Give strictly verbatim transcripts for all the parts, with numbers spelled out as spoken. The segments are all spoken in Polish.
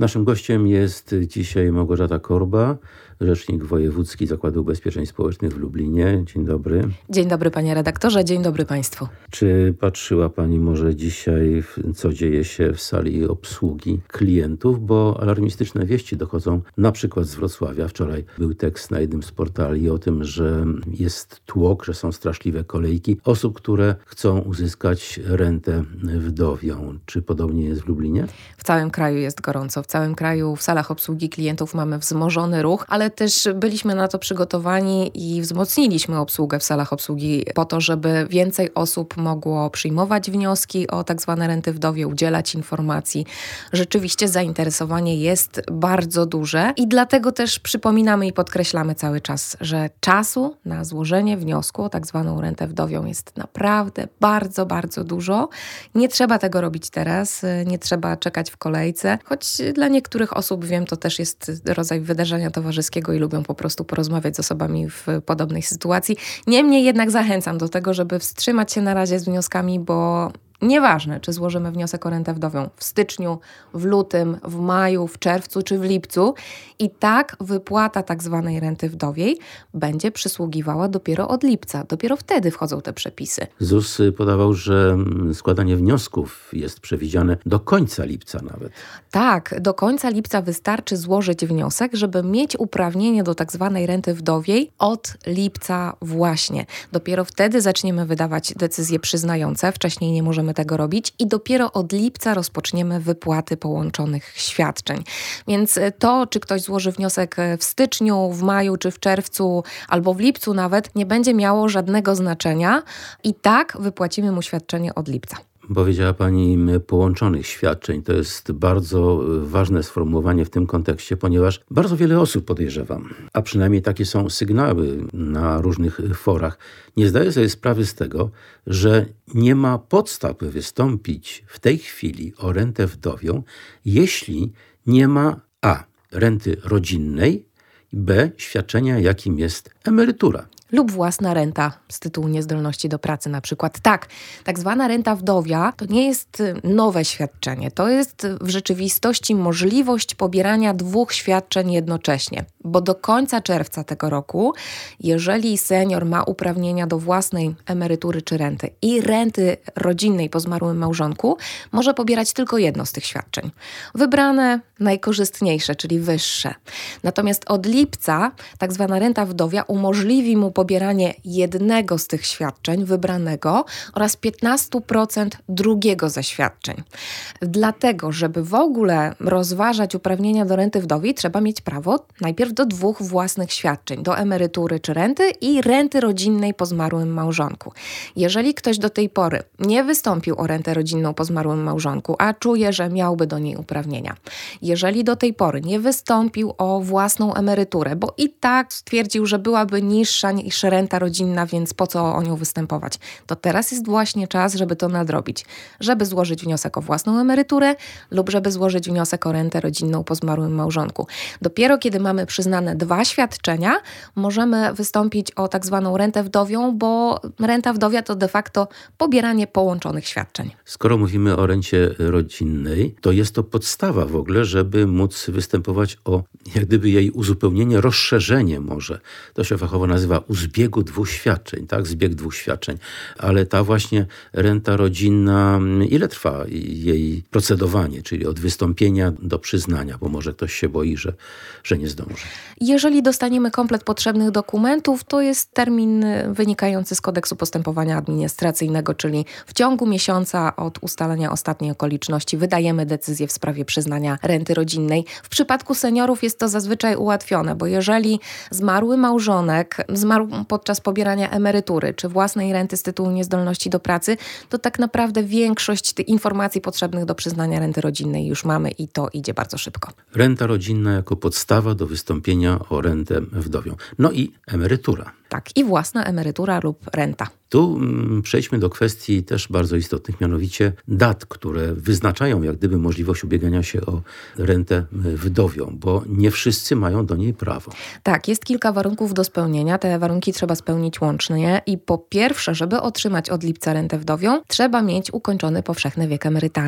Naszym gościem jest dzisiaj Małgorzata Korba, rzecznik wojewódzki Zakładu Ubezpieczeń Społecznych w Lublinie. Dzień dobry. Dzień dobry panie redaktorze, dzień dobry państwu. Czy patrzyła pani może dzisiaj, co dzieje się w sali obsługi klientów? Bo alarmistyczne wieści dochodzą na przykład z Wrocławia. Wczoraj był tekst na jednym z portali o tym, że jest tłok, że są straszliwe kolejki osób, które chcą uzyskać rentę wdowią. Czy podobnie jest w Lublinie? W całym kraju jest gorąco. W całym kraju w salach obsługi klientów mamy wzmożony ruch, ale też byliśmy na to przygotowani i wzmocniliśmy obsługę w salach obsługi po to, żeby więcej osób mogło przyjmować wnioski o tak zwane renty wdowie, udzielać informacji. Rzeczywiście zainteresowanie jest bardzo duże i dlatego też przypominamy i podkreślamy cały czas, że czasu na złożenie wniosku o tak zwaną rentę wdowią jest naprawdę bardzo, bardzo dużo. Nie trzeba tego robić teraz, nie trzeba czekać w kolejce, choć dla niektórych osób, wiem, to też jest rodzaj wydarzenia towarzyskiego i lubią po prostu porozmawiać z osobami w podobnej sytuacji. Niemniej jednak zachęcam do tego, żeby wstrzymać się na razie z wnioskami, bo nieważne, czy złożymy wniosek o rentę wdowią w styczniu, w lutym, w maju, w czerwcu czy w lipcu, i tak wypłata tak zwanej renty wdowiej będzie przysługiwała dopiero od lipca. Dopiero wtedy wchodzą te przepisy. ZUS podawał, że składanie wniosków jest przewidziane do końca lipca nawet. Tak, do końca lipca wystarczy złożyć wniosek, żeby mieć uprawnienie do tak zwanej renty wdowiej od lipca właśnie. Dopiero wtedy zaczniemy wydawać decyzje przyznające. Wcześniej nie możemy tego robić i dopiero od lipca rozpoczniemy wypłaty połączonych świadczeń. Więc to, czy ktoś złoży wniosek w styczniu, w maju czy w czerwcu albo w lipcu nawet, nie będzie miało żadnego znaczenia. I tak wypłacimy mu świadczenie od lipca. Powiedziała pani połączonych świadczeń. To jest bardzo ważne sformułowanie w tym kontekście, ponieważ bardzo wiele osób, podejrzewam, a przynajmniej takie są sygnały na różnych forach, nie zdaje sobie sprawy z tego, że nie ma podstaw, by wystąpić w tej chwili o rentę wdowią, jeśli nie ma a. renty rodzinnej, b. świadczenia, jakim jest emerytura. Lub własna renta z tytułu niezdolności do pracy na przykład. Tak, tak zwana renta wdowia to nie jest nowe świadczenie. To jest w rzeczywistości możliwość pobierania dwóch świadczeń jednocześnie. Bo do końca czerwca tego roku, jeżeli senior ma uprawnienia do własnej emerytury czy renty i renty rodzinnej po zmarłym małżonku, może pobierać tylko jedno z tych świadczeń. Wybrane najkorzystniejsze, czyli wyższe. Natomiast od lipca tak zwana renta wdowia umożliwi mu pobieranie jednego z tych świadczeń wybranego oraz piętnaście procent drugiego ze świadczeń. Dlatego, żeby w ogóle rozważać uprawnienia do renty wdowiej, trzeba mieć prawo najpierw do dwóch własnych świadczeń, do emerytury czy renty i renty rodzinnej po zmarłym małżonku. Jeżeli ktoś do tej pory nie wystąpił o rentę rodzinną po zmarłym małżonku, a czuje, że miałby do niej uprawnienia, jeżeli do tej pory nie wystąpił o własną emeryturę, bo i tak stwierdził, że byłaby niższa niż renta rodzinna, więc po co o nią występować, to teraz jest właśnie czas, żeby to nadrobić, żeby złożyć wniosek o własną emeryturę lub żeby złożyć wniosek o rentę rodzinną po zmarłym małżonku. Dopiero kiedy mamy przyznane dwa świadczenia, możemy wystąpić o tak zwaną rentę wdowią, bo renta wdowia to de facto pobieranie połączonych świadczeń. Skoro mówimy o rencie rodzinnej, to jest to podstawa w ogóle, żeby móc występować o jak gdyby jej uzupełnienie, rozszerzenie może. To się fachowo nazywa u zbiegu dwóch świadczeń, tak? Zbieg dwóch świadczeń. Ale ta właśnie renta rodzinna, ile trwa jej procedowanie, czyli od wystąpienia do przyznania, bo może ktoś się boi, że, że nie zdąży. Jeżeli dostaniemy komplet potrzebnych dokumentów, to jest termin wynikający z kodeksu postępowania administracyjnego, czyli w ciągu miesiąca od ustalenia ostatniej okoliczności wydajemy decyzję w sprawie przyznania renty rodzinnej. W przypadku seniorów jest to zazwyczaj ułatwione, bo jeżeli zmarły małżonek zmarł podczas pobierania emerytury czy własnej renty z tytułu niezdolności do pracy, to tak naprawdę większość tych informacji potrzebnych do przyznania renty rodzinnej już mamy i to idzie bardzo szybko. Renta rodzinna jako podstawa do wystąpienia o rentę wdowią. No i emerytura. Tak, i własna emerytura lub renta. Tu mm, przejdźmy do kwestii też bardzo istotnych, mianowicie dat, które wyznaczają jak gdyby możliwość ubiegania się o rentę wdowią, bo nie wszyscy mają do niej prawo. Tak, jest kilka warunków do spełnienia. Te warunki trzeba spełnić łącznie i po pierwsze, żeby otrzymać od lipca rentę wdowią, trzeba mieć ukończony powszechny wiek emerytalny.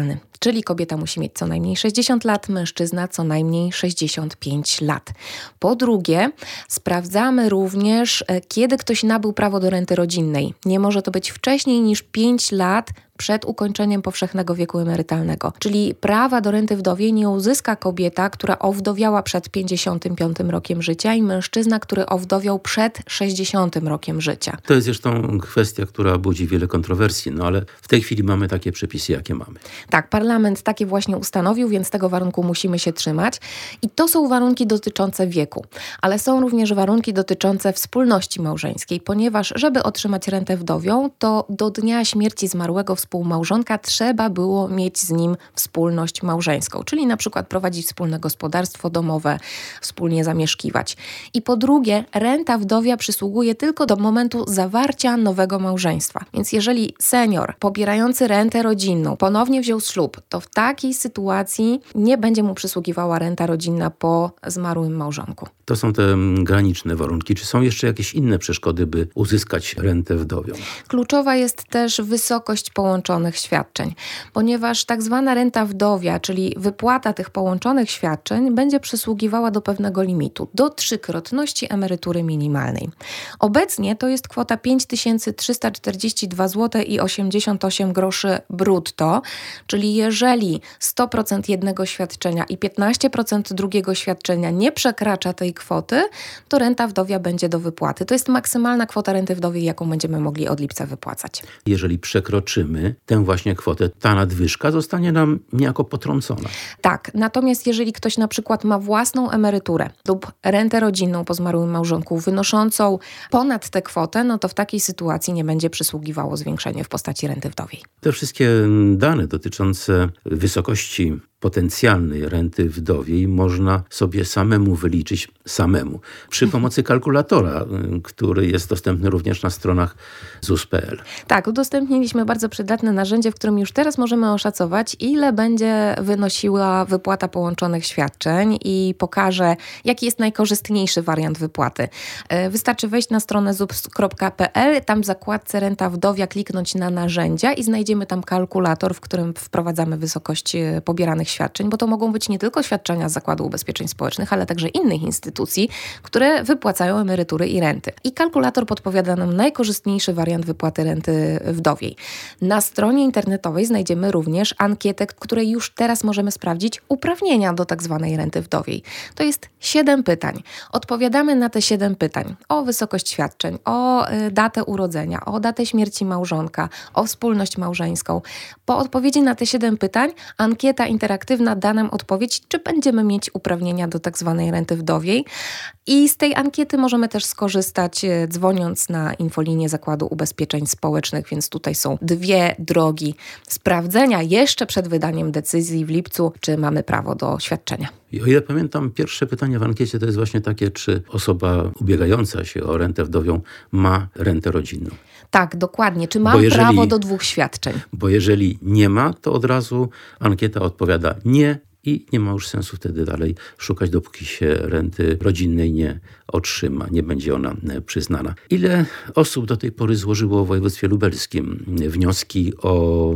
Czyli kobieta musi mieć co najmniej sześćdziesiąt lat, mężczyzna co najmniej sześćdziesiąt pięć lat. Po drugie, sprawdzamy również, kiedy ktoś nabył prawo do renty rodzinnej. Nie może to być wcześniej niż pięć lat przed ukończeniem powszechnego wieku emerytalnego. Czyli prawa do renty wdowiej nie uzyska kobieta, która owdowiała przed pięćdziesiątym piątym rokiem życia i mężczyzna, który owdowiał przed sześćdziesiątym rokiem życia. To jest zresztą kwestia, która budzi wiele kontrowersji, no ale w tej chwili mamy takie przepisy, jakie mamy. Tak, parlament takie właśnie ustanowił, więc tego warunku musimy się trzymać. I to są warunki dotyczące wieku. Ale są również warunki dotyczące wspólności małżeńskiej, ponieważ żeby otrzymać rentę wdowią, to do dnia śmierci zmarłego współmałżonka trzeba było mieć z nim wspólność małżeńską, czyli na przykład prowadzić wspólne gospodarstwo domowe, wspólnie zamieszkiwać. I po drugie, renta wdowia przysługuje tylko do momentu zawarcia nowego małżeństwa. Więc jeżeli senior pobierający rentę rodzinną ponownie wziął ślub, to w takiej sytuacji nie będzie mu przysługiwała renta rodzinna po zmarłym małżonku. To są te graniczne warunki. Czy są jeszcze jakieś inne przeszkody, by uzyskać rentę wdowią? Kluczowa jest też wysokość połączonych świadczeń, ponieważ tak zwana renta wdowia, czyli wypłata tych połączonych świadczeń, będzie przysługiwała do pewnego limitu, do trzykrotności emerytury minimalnej. Obecnie to jest kwota pięć tysięcy trzysta czterdzieści dwa złote i osiemdziesiąt osiem groszy brutto, czyli jeżeli sto procent jednego świadczenia i piętnaście procent drugiego świadczenia nie przekracza tej kwoty, to renta wdowia będzie do wypłaty. To jest maksymalna kwota renty wdowiej, jaką będziemy mogli od lipca wypłacać. Jeżeli przekroczymy tę właśnie kwotę, ta nadwyżka zostanie nam niejako potrącona. Tak, natomiast jeżeli ktoś na przykład ma własną emeryturę lub rentę rodzinną po zmarłym małżonku wynoszącą ponad tę kwotę, no to w takiej sytuacji nie będzie przysługiwało zwiększenie w postaci renty wdowiej. Te wszystkie dane dotyczące wysokości potencjalnej renty wdowiej można sobie samemu wyliczyć samemu przy pomocy kalkulatora, który jest dostępny również na stronach Z U S kropka P L. Tak, udostępniliśmy bardzo przydatne narzędzie, w którym już teraz możemy oszacować, ile będzie wynosiła wypłata połączonych świadczeń i pokaże, jaki jest najkorzystniejszy wariant wypłaty. Wystarczy wejść na stronę Z U S kropka P L, tam w zakładce renta wdowia kliknąć na narzędzia i znajdziemy tam kalkulator, w którym wprowadzamy wysokość pobieranych świadczeń, bo to mogą być nie tylko świadczenia z Zakładu Ubezpieczeń Społecznych, ale także innych instytucji, które wypłacają emerytury i renty. I kalkulator podpowiada nam najkorzystniejszy wariant wypłaty renty wdowiej. Na stronie internetowej znajdziemy również ankietę, w której już teraz możemy sprawdzić uprawnienia do tak zwanej renty wdowiej. To jest siedem pytań. Odpowiadamy na te siedem pytań o wysokość świadczeń, o y, datę urodzenia, o datę śmierci małżonka, o wspólność małżeńską. Po odpowiedzi na te siedem pytań ankieta interaktywna da nam odpowiedź, czy będziemy mieć uprawnienia do tak zwanej renty wdowiej. I z tej ankiety możemy też skorzystać dzwoniąc na infolinię Zakładu Ubezpieczeń Społecznych, więc tutaj są dwie drogi sprawdzenia jeszcze przed wydaniem decyzji w lipcu, czy mamy prawo do świadczenia. I o ile pamiętam, pierwsze pytanie w ankiecie to jest właśnie takie, czy osoba ubiegająca się o rentę wdowią ma rentę rodzinną. Tak, dokładnie. Czy ma jeżeli, prawo do dwóch świadczeń? Bo jeżeli nie ma, to od razu ankieta odpowiada nie i nie ma już sensu wtedy dalej szukać, dopóki się renty rodzinnej nie otrzyma, nie będzie ona przyznana. Ile osób do tej pory złożyło w województwie lubelskim wnioski o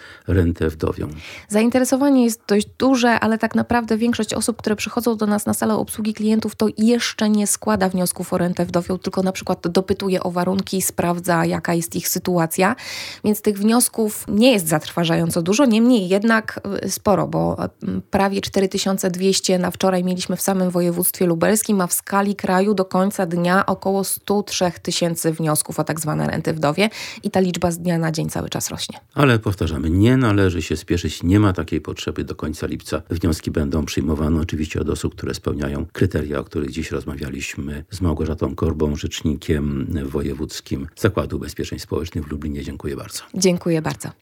rentę wdowią? Zainteresowanie jest dość duże, ale tak naprawdę większość osób, które przychodzą do nas na salę obsługi klientów, to jeszcze nie składa wniosków o rentę wdowią, tylko na przykład dopytuje o warunki, sprawdza, jaka jest ich sytuacja, więc tych wniosków nie jest zatrważająco dużo, niemniej jednak sporo, bo prawie cztery tysiące dwieście na wczoraj mieliśmy w samym województwie lubelskim, a w skali kraju do końca dnia około sto trzy tysięcy wniosków o tak zwane renty wdowie i ta liczba z dnia na dzień cały czas rośnie. Ale powtarzamy, nie należy się spieszyć, nie ma takiej potrzeby do końca lipca. Wnioski będą przyjmowane oczywiście od osób, które spełniają kryteria, o których dziś rozmawialiśmy z Małgorzatą Korbą, rzecznikiem wojewódzkim Zakładu Ubezpieczeń Społecznych w Lublinie. Dziękuję bardzo. Dziękuję bardzo.